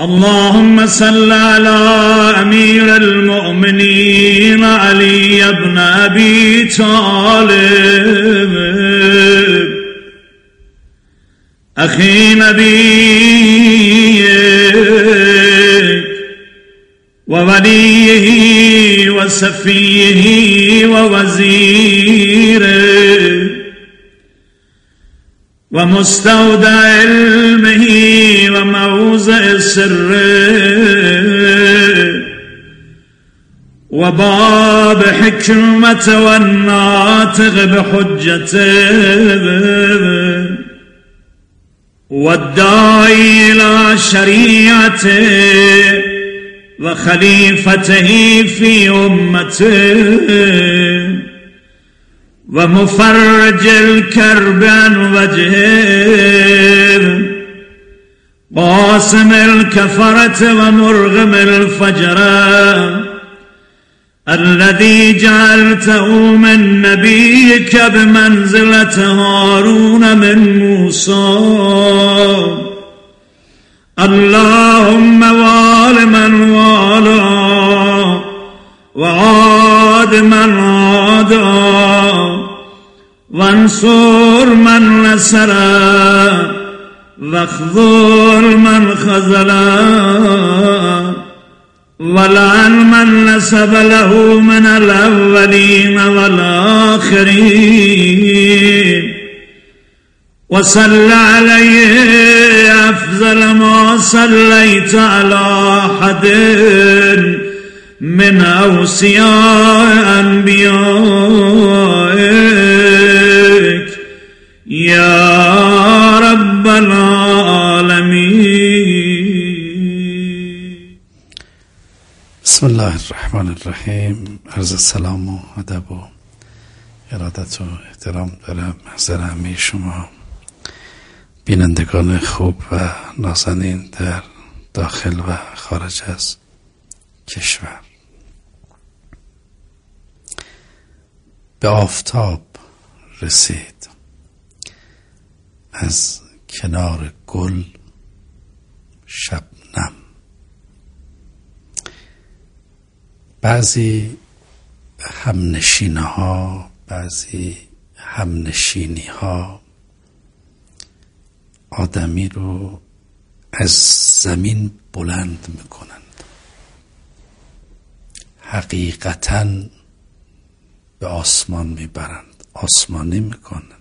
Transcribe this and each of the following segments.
اللهم صل على أمير المؤمنين علي بن أبي طالب أخي نبيك ووليه وصفيه ووزيره ومستودع علمه وموضع سره وباب حكمة والناطق بحجته والداعي إلى شريعته وخليفته في أمته ومفرج الكرب عن وجهه قاسم الكفرة ومرغم الفجر الذي جعلته من نبيك بمنزلة هارون من موسى اللهم وال من والاه وعاد من عاده وانصر من نصره واخذل من خذله ولعن من نسب له من الأولين والآخرين وصل عليه أفضل ما صليت على أحد من أوصياء أنبيائك يا رب العالمين. بسم الله الرحمن الرحیم. عرض سلام و ادب و ارادت و احترام دارم محضر همه شما بینندگان خوب و نازنین در داخل و خارج از کشور. به آفتاب رسید، از کنار گل شبنم. بعضی همنشینها، بعضی همنشینی ها آدمی رو از زمین بلند میکنند، حقیقتاً به آسمان میبرند، آسمانی میکنند.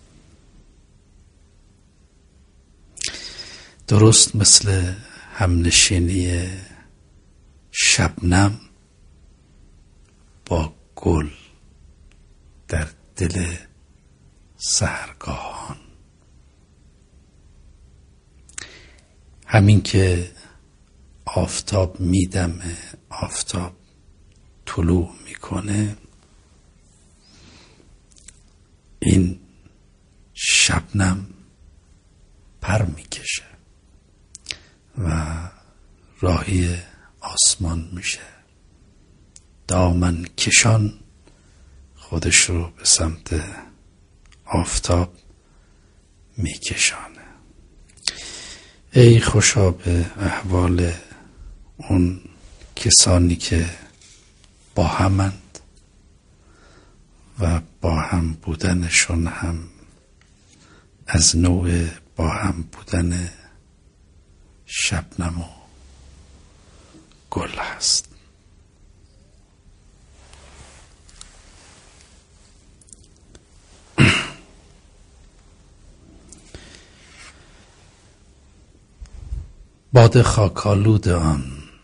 درست مثل همنشینی شبنم با گل در دل سحرگاهان. همین که آفتاب میدمه، آفتاب طلوع میکنه، این شبنم پر میکشه و راهی آسمان میشه، دامن کشان خودش رو به سمت آفتاب میکشانه. ای خوشا به احوال اون کسانی که با همند و با هم بودنشون هم از نوع با هم بودن شبنم و گل هست. باد خاکالود آن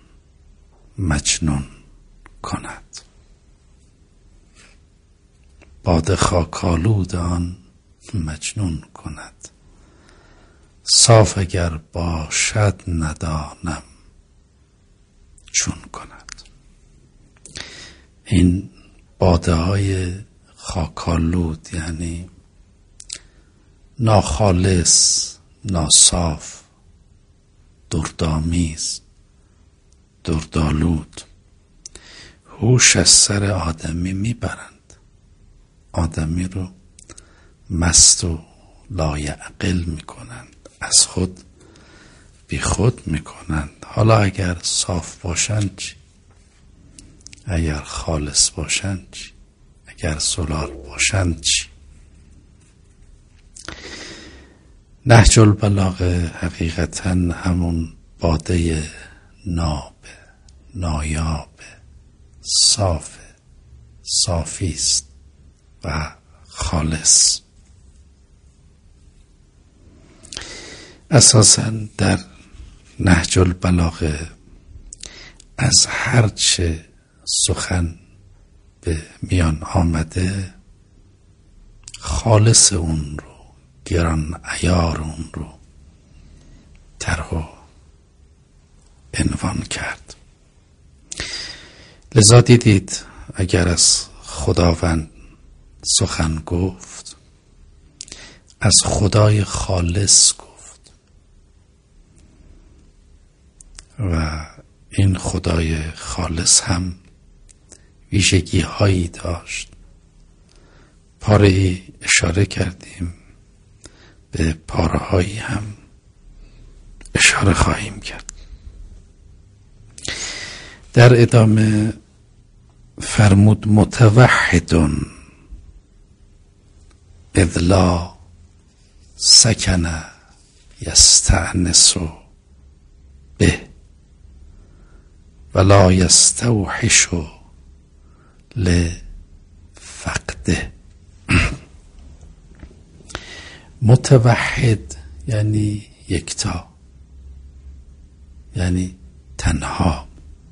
مجنون کند، باد خاکالود آن مجنون کند. صاف اگر باشد ندانم چون کند. این باده های خاکالود یعنی ناخالص، ناصاف، دردآمیز، دردآلود، هوش از سر آدمی میبرند، آدمی رو مست و لایعقل میکنند، از خود بی خود میکنند، حالا اگر صاف باشند چی؟ اگر خالص باشند چی؟ اگر سولار باشند چی؟ نهج البلاغه حقیقتا همون باده ناب، نایاب، صافی است و خالص. اساساً در نهج البلاغه از هرچه سخن به میان آمده خالص اون رو، گران عیار اون رو طرح و عنوان کرد. لذا دیدید اگر از خداوند سخن گفت، از خدای خالص گفت و این خدای خالص هم ویژگی هایی داشت. پاره اشاره کردیم، به پاره هایی هم اشاره خواهیم کرد. در ادامه فرمود متوحدون اذ لا سکن یستأنس به ولا یستوحش لفقده. متوحد یعنی یکتا، یعنی تنها.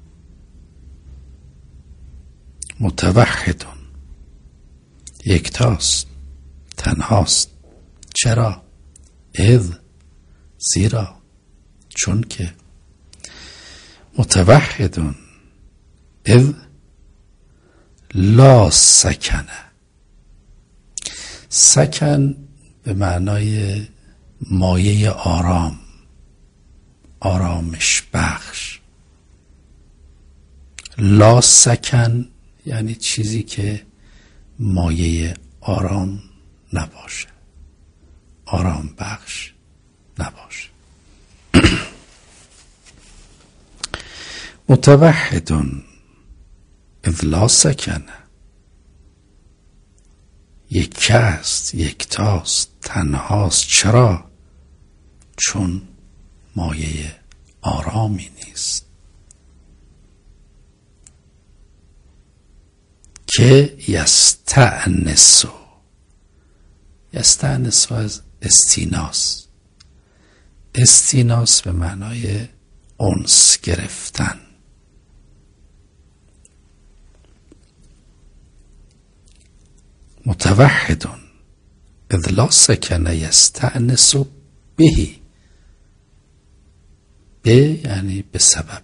متوحدون یکتاست، تنهاست. چرا؟ اذ، زیرا، چون که. متوحدون اذ لا سکن. سکن به معنای مایه آرام، آرامش بخش. لا سکن یعنی چیزی که مایه آرام نباشه، آرام بخش نباشه. متوحدون اذ لا سکن، یک است، یکتاست، تنهاست. چرا؟ چون مایه آرامی نیست. که یستأنس، یستأنس از استیناس. استیناس به معنای انس گرفتن. متوحدون اذ لا سکن یستأنس به. به یعنی به سبب،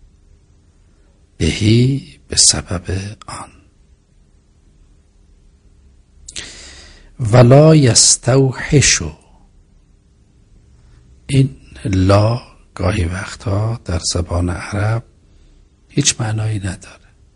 بهی به سبب آن. ولا یستوحش. این لا گاهی وقتا در زبان عرب هیچ معنایی نداره،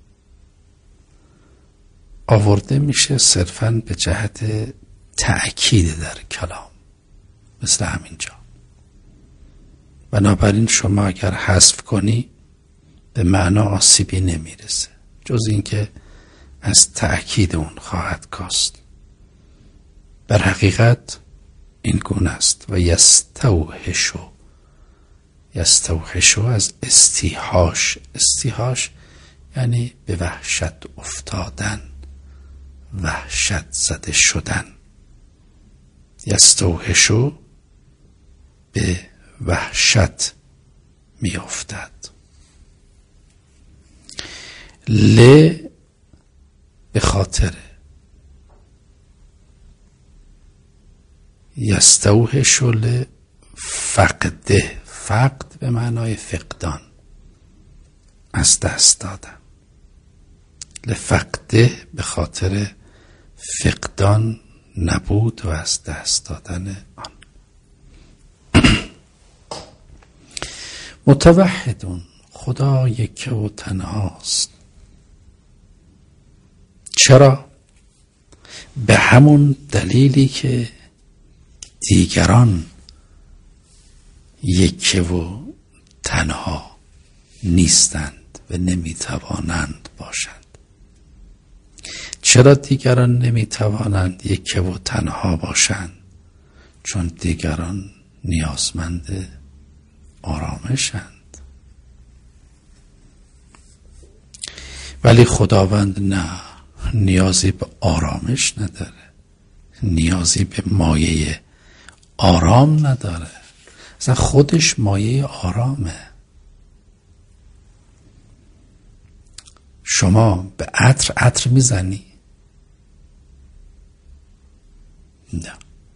آورده میشه صرفاً به جهت تأکید در کلام، مثل همینجا. بنابراین شما اگر حذف کنی به معنا آسیبی نمیرسه، جز اینکه از تأکید اون خواهد کاست. بر حقیقت این گونه است. و یستوحشو، یستوحشو از استیحاش. استیحاش یعنی به وحشت افتادن، وحشت زده شدن. یستوحشو به وحشت می افتد. ل به خاطر. یستوحش لفقده. فقد به معنای فقدان، از دست دادن. لفقده به خاطر فقدان، نبود و از دست دادن آن. متوحدون خدا یک و تنهاست. چرا؟ به همون دلیلی که دیگران یک و تنها نیستند و نمیتوانند باشند. چرا دیگران نمیتوانند یکی و تنها باشند؟ چون دیگران نیازمند آرامشند. ولی خداوند نه، نیازی به آرامش نداره، نیازی به مایه آرام نداره، اصلا خودش مایه آرامه. شما به عطر میزنی؟ نه،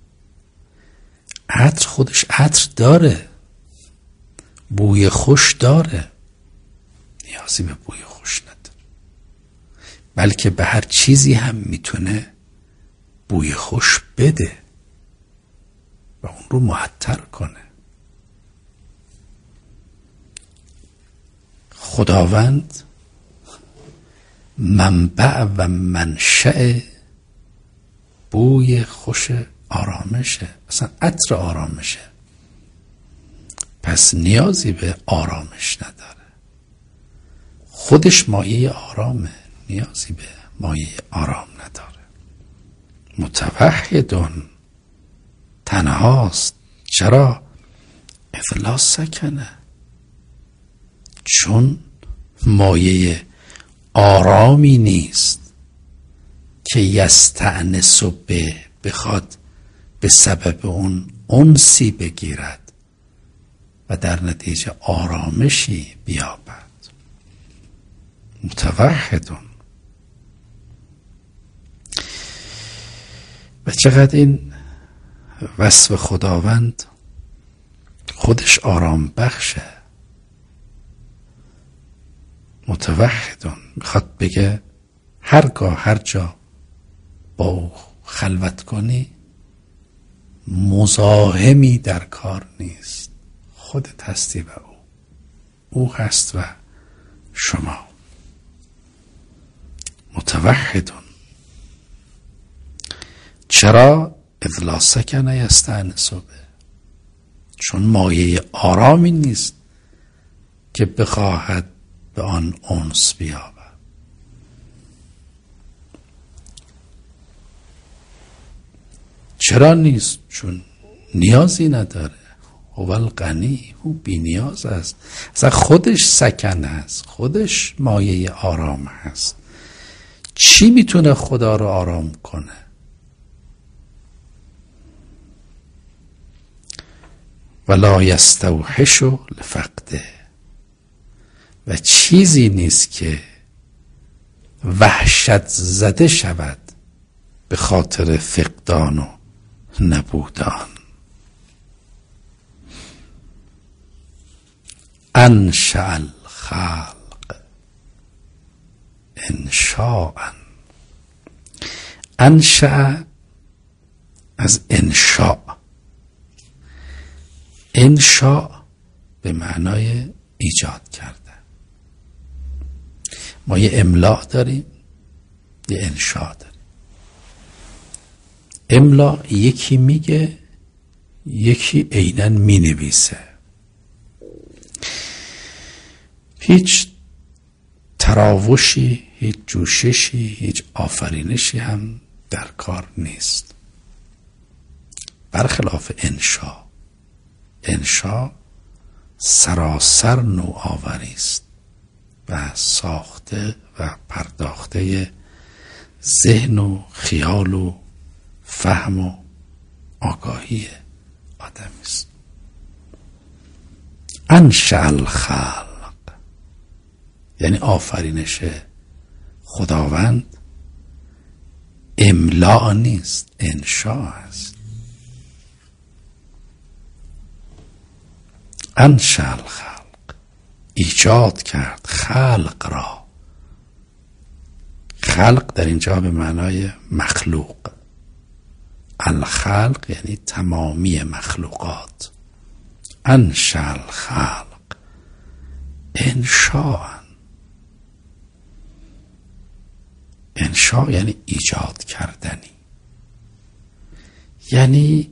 عطر خودش عطر داره، بوی خوش داره، نیازی به بوی خوش نداره، بلکه به هر چیزی هم میتونه بوی خوش بده و اون رو معطر کنه. خداوند منبع و منشأ بوی خوش آرامشه، اصلا عطر آرامشه، پس نیازی به آرامش نداره، خودش مایه آرامه، نیازی به مایه آرام نداره. متوحدون، تنهاست. چرا؟ اذ لا سکنه، چون مایه آرامی نیست که یستأنس به، بخواد به سبب اون انسی بگیرد و در نتیجه آرامشی بیابد. متوحدون. و چقدر این وصف خداوند خودش آرام بخشه. متوحدون میخواد بگه هرگاه هر جا با او خلوت کنی مزاحمی در کار نیست، خودت هستی و او هست و شما. متوحدون. چرا؟ اذ لا سکن یستأنس به، چون مایه آرامی نیست که بخواهد به آن انس بیابد. چرا نیست؟ چون نیازی نداره. هو الغنی، او بی نیاز است، اصلا خودش سکن است، خودش مایه آرام هست. چی میتونه خدا رو آرام کنه؟ ولا یستوحش لفقده، و چیزی نیست که وحشت زده شود به خاطر فقدان و نبودن. انشأ الخلق انشاء. انشأ از انشاء، انشاء به معنای ایجاد کرده. ما یه املا داریم، یه انشاء داریم. املا یکی میگه، یکی عیناً مینویسه. هیچ تراوشی، هیچ جوششی، هیچ آفرینشی هم در کار نیست، برخلاف انشاء. انشاء سراسر نوآوری است و ساخته و پرداخته ذهن و خیال و فهم و آگاهی آدمی است. انشأ الخلق یعنی آفرینش خداوند املاء نیست، انشاء است. انشأ الخلق، ایجاد کرد خلق را. خلق در اینجا به معنای مخلوق. الخلق یعنی تمامی مخلوقات. انشأ الخلق انشاء. انشاء یعنی ایجاد کردنی، یعنی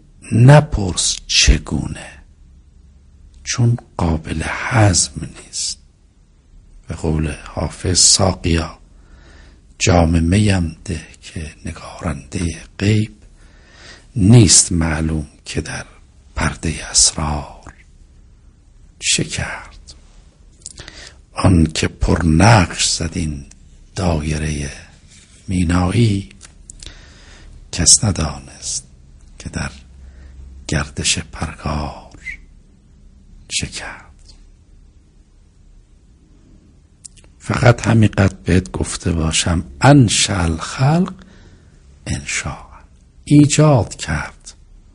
نپرس چگونه، چون قابل هضم نیست. به قول حافظ ساقیا جام میم ده که نگارنده غیب، نیست معلوم که در پرده اسرار چه کرد. آن که پر نقش زد این دایره مینایی، کس ندانست که در گردش پرگار چه کرد. فقط همینقدر بهت گفته باشم انشأ الخلق انشاء، ایجاد کرد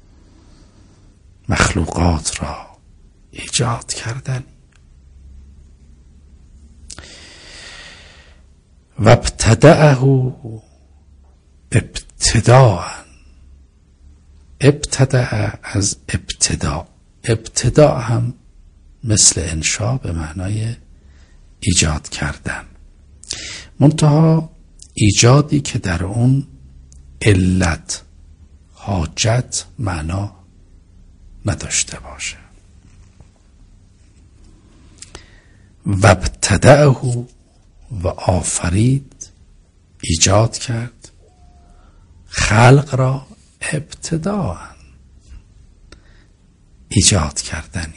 مخلوقات را ایجاد کردن. و ابتدعه ابتداء، ابتدع از ابتداء، ابتداء هم مثل انشاء به معنای ایجاد کردن، منتها ایجادی که در اون علت حاجت معنا نداشته باشه. و ابتدعه و آفرید، ایجاد کرد خلق را ابتداء، ایجاد کردنی.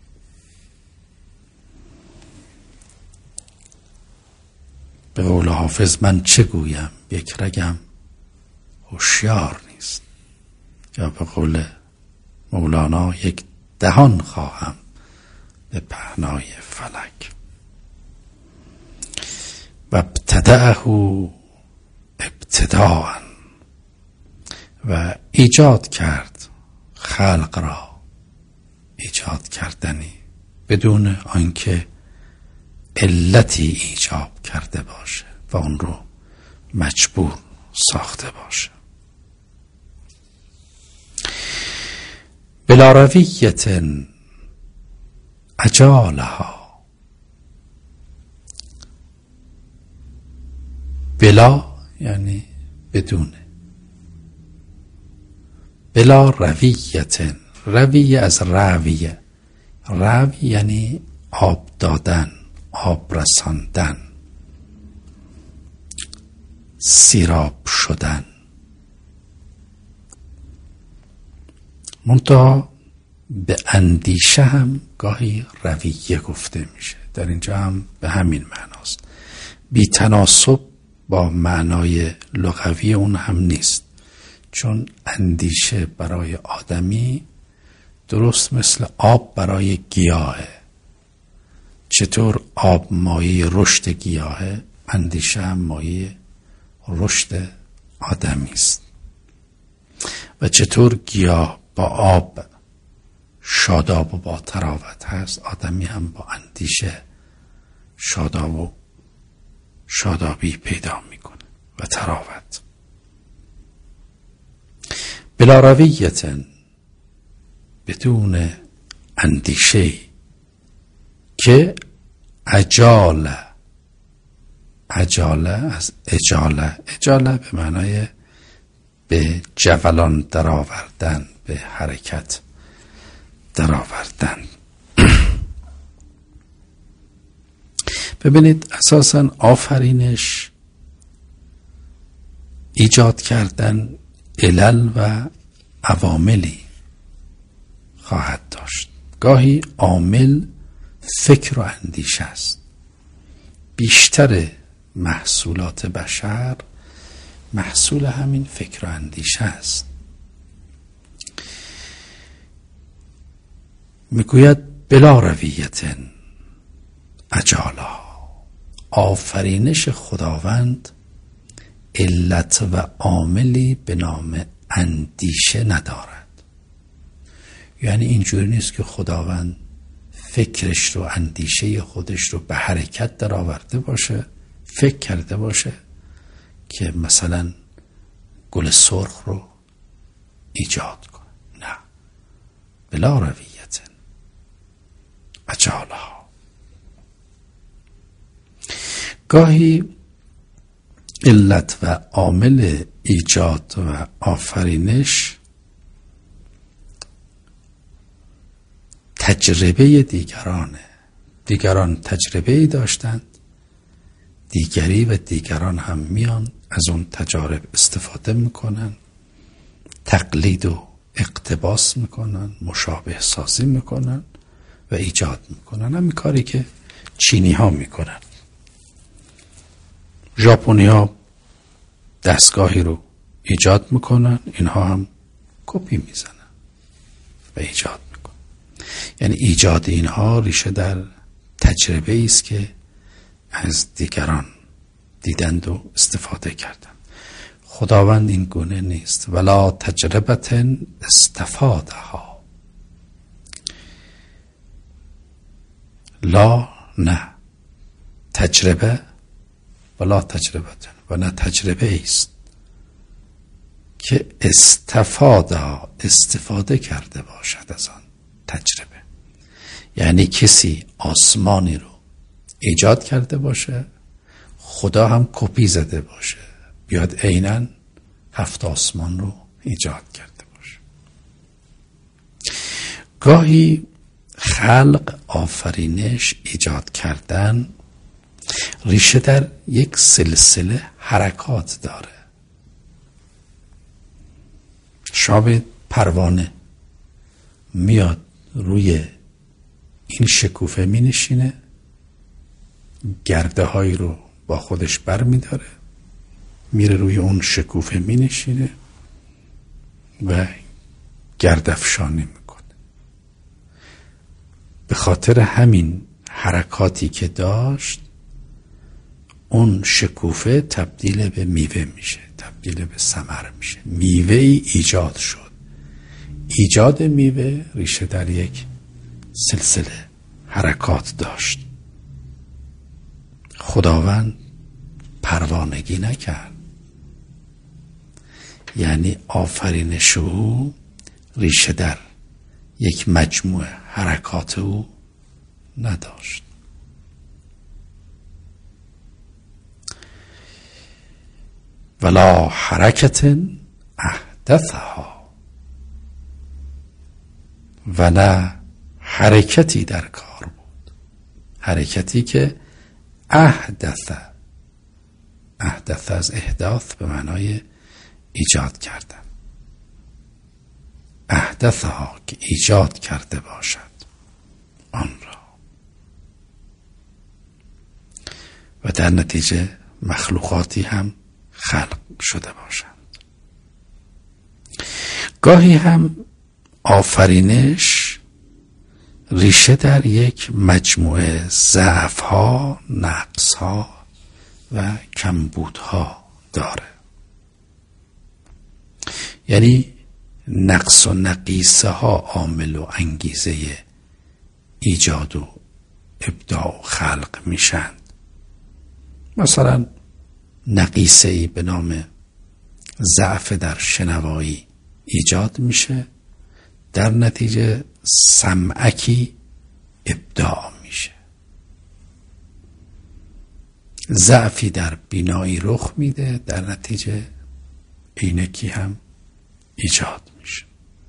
به قول حافظ من چه گویم یک رگم هوشیار نیست، یا به قول مولانا یک دهان خواهم به پهنای فلک. و ابتدعه ابتداء و ایجاد کرد خلق را ایجاد کردنی، بدون آنکه علتی ایجاب کرده باشه و اون رو مجبور ساخته باشه. بلا رویت اجالها، بلا یعنی بدون، بلا رویت، رویه از رویه، روی یعنی آب دادن، آب رساندن، سیراب شدن. منتها به اندیشه هم گاهی رویه گفته میشه، در اینجا هم به همین معناست، بی تناسب با معنای لغوی اون هم نیست، چون اندیشه برای آدمی درست مثل آب برای گیاهه. چطور آب مایه رشد گیاهه، اندیشه هم مایه رشد آدمی است. و چطور گیاه با آب شاداب و با تراوت هست، آدمی هم با اندیشه شاداب و شادابی پیدا میکنه و تراوت. بلا رویت، بدون اندیشه که اجاله، اجاله از اجاله، اجاله به معنای به جولان درآوردن، به حرکت درآوردن. ببینید اساساً آفرینش، ایجاد کردن علل و عواملی خواهد داشت. گاهی عامل فکر و اندیشه است. بیشتر محصولات بشر محصول همین فکر و اندیشه است. میگوید بلا رویت اجالا، آفرینش خداوند علت و عاملی به نام اندیشه ندارد. یعنی اینجوری نیست که خداوند فکرش رو، اندیشه خودش رو به حرکت در آورده باشه، فکر کرده باشه که مثلا گل سرخ رو ایجاد کنه. نه، بلا رویت اجالا. گاهی علت و عامل ایجاد و آفرینش تجربه دیگرانه. دیگران تجربه‌ای داشتند دیگری و دیگران هم میان از اون تجارب استفاده میکنن، تقلید و اقتباس میکنن، مشابه سازی میکنن و ایجاد میکنن. همین کاری که چینی ها میکنن. ژاپنی ها دستگاهی رو ایجاد میکنن، اینها هم کپی میزنن و ایجاد میکنن. یعنی ایجاد اینها ریشه در تجربه است که از دیگران دیدند و استفاده کردند. خداوند این گونه نیست. ولا تجربت استفادها. لا نه تجربه، ولا تجربت و نه تجربه است که استفاده کرده باشد از آن تجربه. یعنی کسی آسمانی رو ایجاد کرده باشه، خدا هم کپی زده باشه، بیاد عیناً 7 آسمان رو ایجاد کرده باشه. گاهی خلق، آفرینش، ایجاد کردن ریشه در یک سلسله حرکات داره. شاید پروانه میاد روی این شکوفه می نشینه، گرده هایی رو با خودش بر می داره، میره روی اون شکوفه می نشینه و گردافشانی میکنه. به خاطر همین حرکاتی که داشت اون شکوفه تبدیل به میوه میشه، تبدیل به ثمر میشه، میوه ای ایجاد شد. ایجاد میوه ریشه در یک سلسله حرکات داشت. خداوند پروانگی نکرد، یعنی آفرینش او ریشه در یک مجموعه حرکات او نداشت. ولا حرکت احدثها و نه حرکتی در کار بود، حرکتی که احدث از احداث به معنای ایجاد کردن، احدثها که ایجاد کرده باشد آن را و در نتیجه مخلوقاتی هم خلق شده باشند. گاهی هم آفرینش ریشه در یک مجموعه ضعف‌ها، نقص‌ها و کمبودها داره. یعنی نقص و نقیصه ها عامل و انگیزه ایجاد و ابداع و خلق میشند. مثلا نقیصه‌ای به نام ضعف در شنوایی ایجاد میشه، در نتیجه سمعکی ابداع میشه. ضعفی در بینایی رخ میده، در نتیجه عینکی هم ایجاد میشه.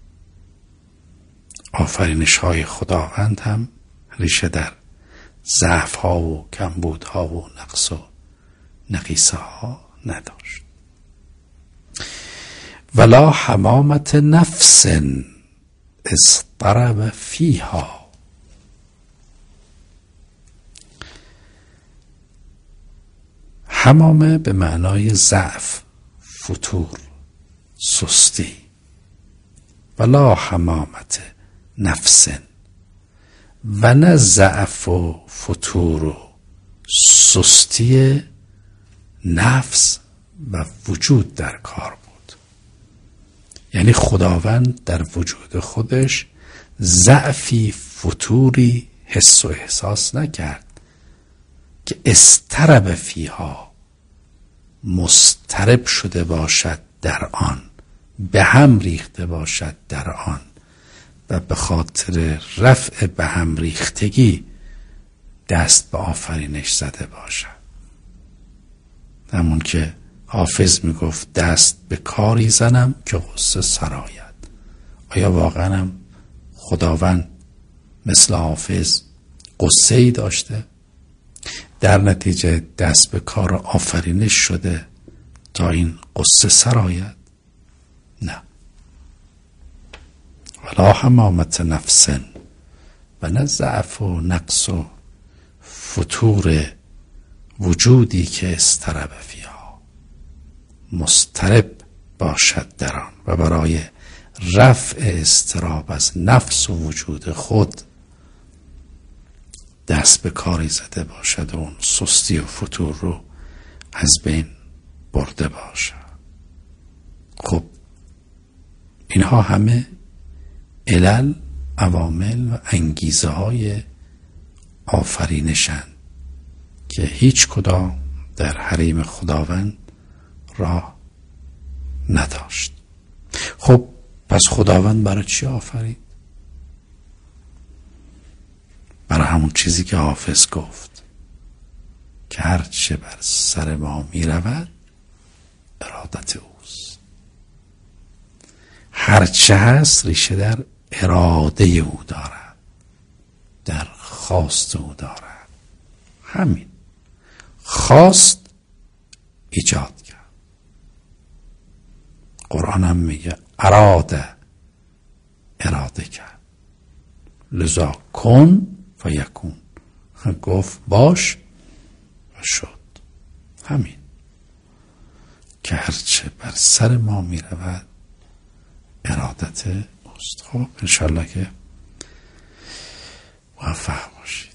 آفرینش های خداوند هم ریشه در ضعف ها و کمبود ها و نقص و نقیصه ها نداشت. ولا حمامت نفس اضطرب فیها. حمامه به معنای ضعف، فتور، سستی. ولا حمامت نفس و نه ضعف و فتور و سستی نفس و وجود در کار بود. یعنی خداوند در وجود خودش ضعفی، فتوری حس و احساس نکرد که اضطرب فیها، مضطرب شده باشد در آن، به هم ریخته باشد در آن و به خاطر رفع به هم ریختگی دست به آفرینش زده باشد. همون که حافظ میگفت دست به کاری زنم که غصه سراید. آیا واقعا هم خداوند مثل حافظ غصه ای داشته؟ در نتیجه دست به کار آفرینش شده تا این قصه سرآید؟ نه. ولا حمامت نفس، و نه ضعف و نقص و فتور وجودی که استرب فیها، مضطرب باشد در آن و برای رفع اضطراب از نفس و وجود خود دست به کاری زده باشد و اون سستی و فتور رو از بین برده باشد. خب اینها همه علل، عوامل و انگیزه های آفرینشند که هیچ کدام در حریم خداوند راه نداشت. خب پس خداوند برای چی آفرید؟ برای همون چیزی که حافظ گفت که هرچه بر سر ما می رود ارادت اوست. هرچه هست ریشه در اراده او دارد، در خواست او دارد. همین خواست ایجاد کرد. قرآن هم میگه اراده کرد، لذا کن فیکون، گفت باش و شد. همین که هرچه بر سر ما می رود ارادت اوست. خب انشالله که موفق باشید.